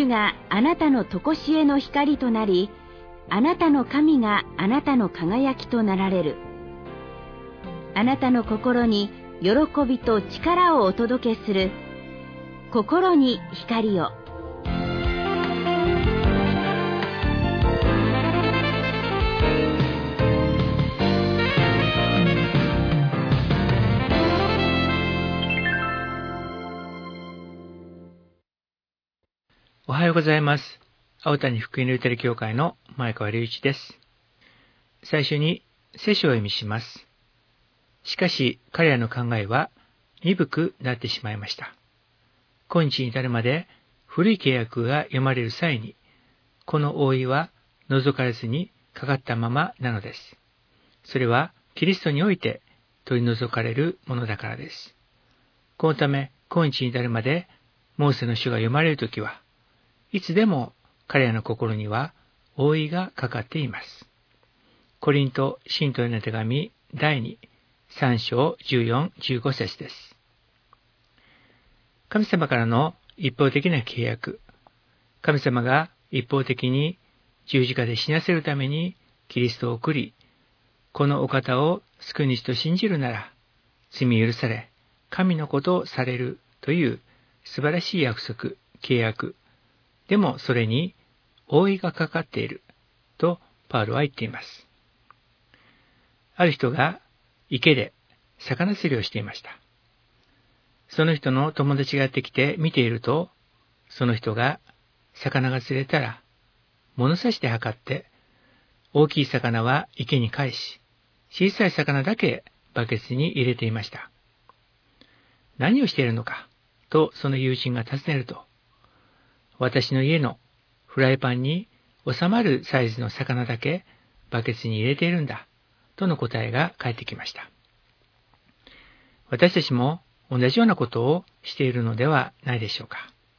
主があなたの常しえの光となり、あなたの神があなたの輝きとなられる。あなたの心に喜びと力をお届けする。心に光を。 おはようございます。青谷福音ルーテル教会の前川隆一です。最初に聖書を読みします。しかし彼らの考えは鈍くなってしまいました。今日に至るまで古い契約が読まれる際に、この覆いは除かれずにかかったままなのです。それはキリストにおいて取り除かれるものだからです。このため今日に至るまでモーセの書が読まれるときは、いつでも彼らの心には覆いがかかっています。コリント信徒への手紙第2、3章14、15節です。神様からの一方的な契約。神様が一方的に十字架で死なせるためにキリストを送り、このお方を救い主と信じるなら、罪許され、神の子とされるという素晴らしい約束、契約。でもそれに覆いがかかっているとパウロは言っています。ある人が池で魚釣りをしていました。その人の友達がやってきて見ていると、その人が魚が釣れたら物差しで測って大きい魚は池に返し、小さい魚だけバケツに入れていました。何をしているのかとその友人が尋ねると、私の家のフライパンに収まるサイズの魚だけバケツに入れているんだ、との答えが返ってきました。私たちも同じようなことをしているのではないでしょうか。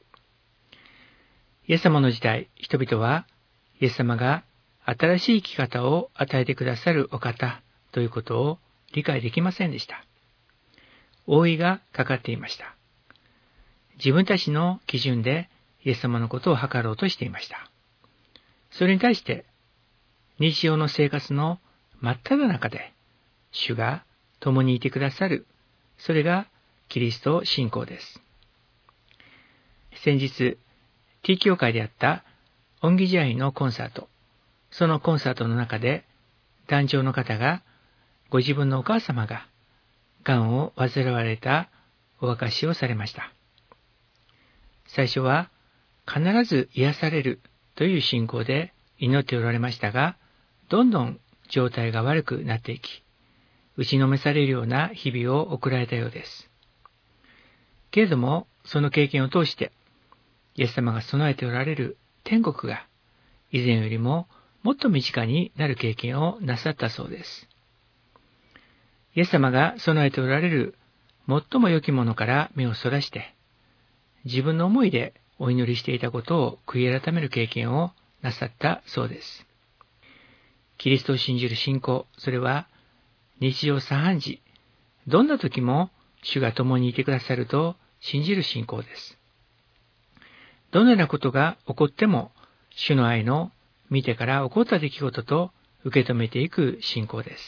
イエス様の時代、人々はイエス様が新しい生き方を与えてくださるお方ということを理解できませんでした。覆いがかかっていました。自分たちの基準でイエス様のことを測ろうとしていました。それに対して、日常の生活の真っ只中で、主が共にいてくださる、それがキリスト信仰です。先日、T 教会であった恩義試合のコンサート、そのコンサートの中で、壇上の方が、ご自分のお母様が、癌を患われたお明かしをされました。最初は、必ず癒されるという信仰で祈っておられましたが、どんどん状態が悪くなっていき、打ちのめされるような日々を送られたようです。けれども、その経験を通して、イエス様が備えておられる天国が、以前よりももっと身近になる経験をなさったそうです。イエス様が備えておられる最も良きものから目をそらして、自分の思いでお祈りしていたことを悔い改める経験をなさったそうです。キリストを信じる信仰、それは日常茶飯事、どんな時も主が共にいてくださると信じる信仰です。どのようなことが起こっても、主の愛の見てから起こった出来事と受け止めていく信仰です。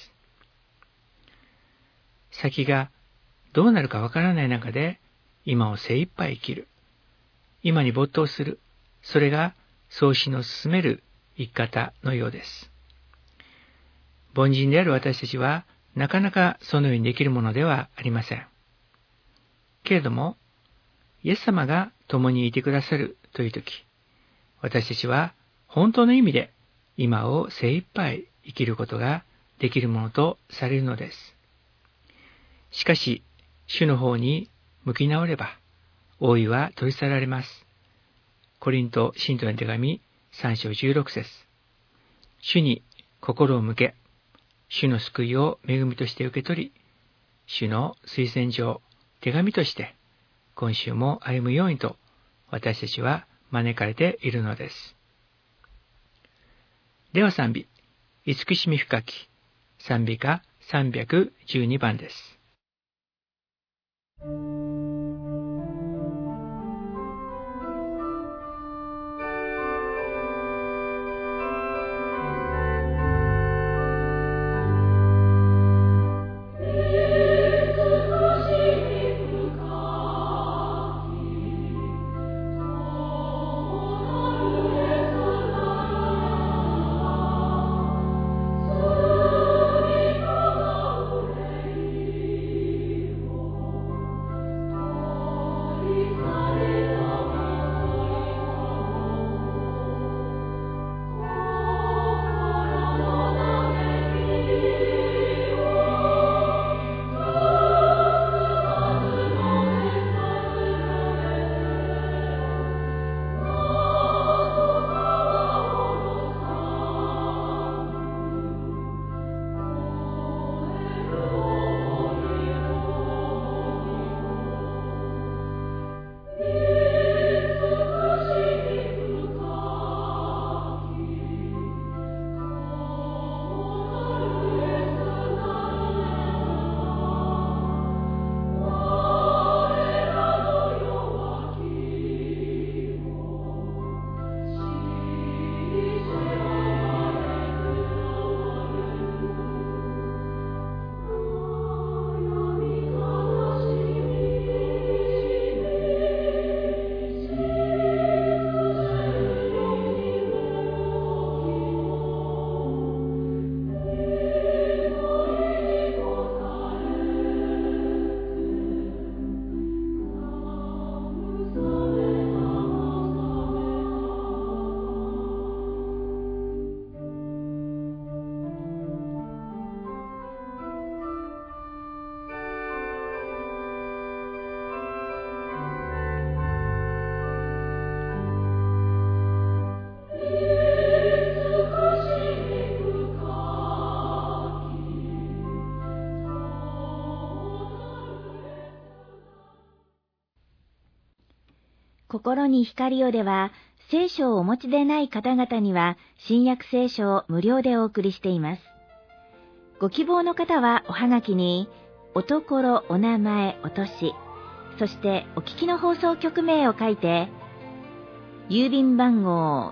先がどうなるかわからない中で、今を精一杯生きる。今に没頭する。それが創始の進める生き方のようです。凡人である私たちは、なかなかそのようにできるものではありません。けれども、イエス様が共にいてくださるというとき、私たちは本当の意味で今を精一杯生きることができるものとされるのです。しかし、主の方に向き直れば、覆いは取り去られます。コリント信徒への手紙3章16節。主に心を向け、主の救いを恵みとして受け取り、主の推薦状、手紙として、今週も歩むようにと、私たちは招かれているのです。では賛美、慈しみ深き、賛美歌312番です。 心に光をでは、聖書をお持ちでない方々には、新約聖書を無料でお送りしています。ご希望の方はおはがきに、おところ、お名前、お年、そしてお聞きの放送局名を書いて、郵便番号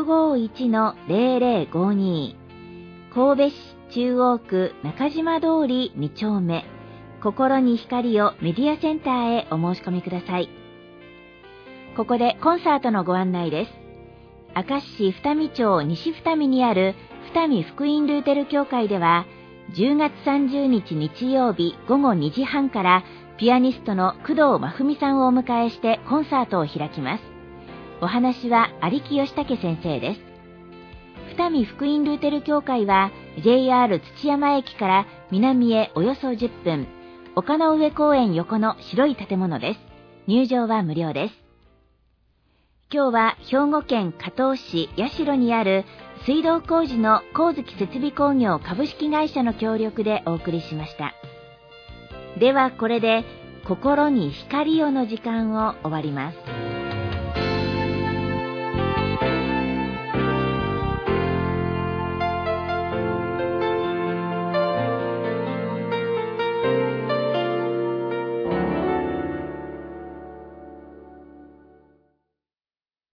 651-0052 神戸市中央区中島通り2丁目心に光をメディアセンターへお申し込みください。ここでコンサートのご案内です。明石市二見町西二見にある二見福音ルーテル教会では、10月30日日曜日午後2時半からピアニストの工藤真文さんをお迎えしてコンサートを開きます。お話は有木義武先生です。二見福音ルーテル教会は JR 土山駅から南へおよそ10分、丘の上公園横の白い建物です。入場は無料です。今日は兵庫県加東市社にある水道工事の光月設備工業株式会社の協力でお送りしました。ではこれで心に光をの時間を終わります。